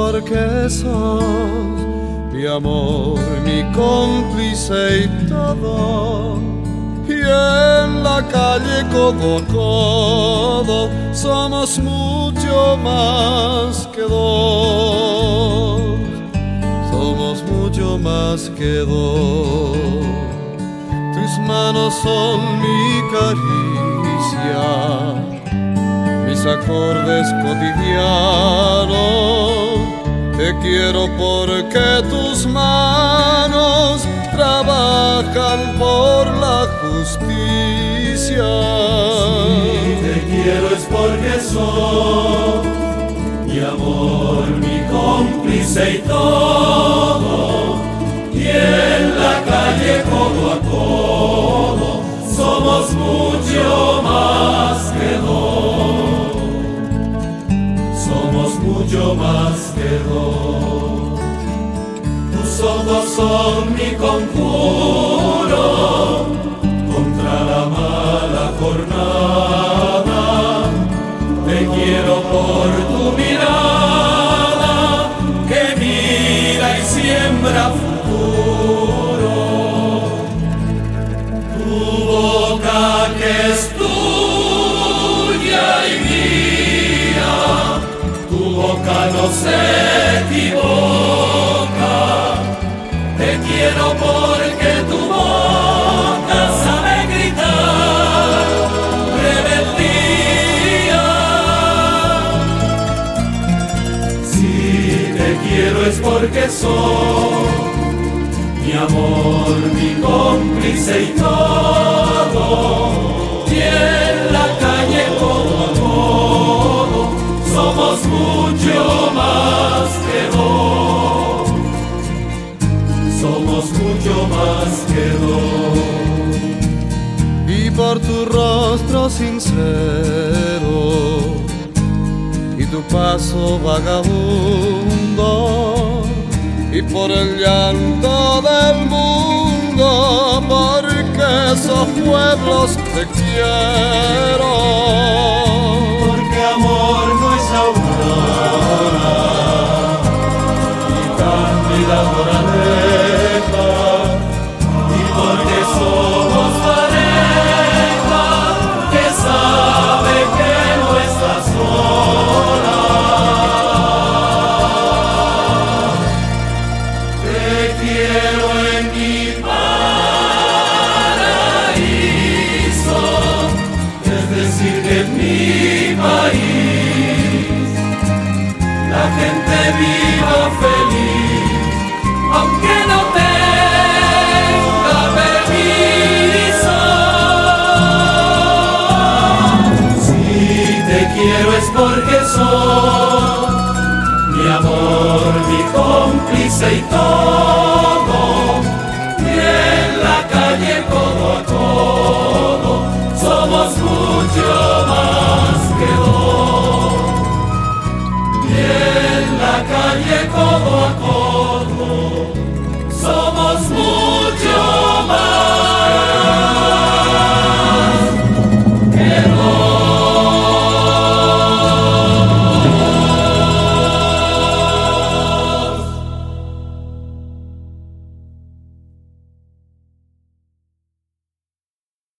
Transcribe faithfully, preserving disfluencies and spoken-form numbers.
porque sos mi amor, mi cómplice y todo. Y en la calle codo a codo somos mucho más que dos. Somos mucho más que dos. Tus manos son mi caricia, mis acordes cotidianos. Te quiero porque tus manos trabajan por la justicia. Si te quiero es porque sos mi amor, mi cómplice y todo. Y en la calle codo a codo somos mucho más que dos. Somos mucho más que dos. Tus ojos son mi conjuro contra la mala jornada. Te quiero por tu mirada que mira y siembra futuro. Tu boca que es tuya y mía, tu boca no se equivoca. Te quiero porque tu boca sabe gritar rebeldía. Si te quiero es porque sos mi amor, mi cómplice y todo. Y en la calle codo a codo somos mucho más que dos. Somos mucho más que dos. Y por tu rostro sincero y tu paso vagabundo, y por el llanto del mundo, porque esos pueblos te quiero. Porque amor no es aurora y cándida moraleja, y porque somos pareja que sabe que no estás sola. Te quiero en mi paraíso, es decir que en mi país la gente viva feliz, aunque no tenga permiso. Si te quiero es porque sos mi amor, mi cómplice y todo. Y en la calle codo a codo somos mucho más que dos. Y en la calle codo a codo somos mucho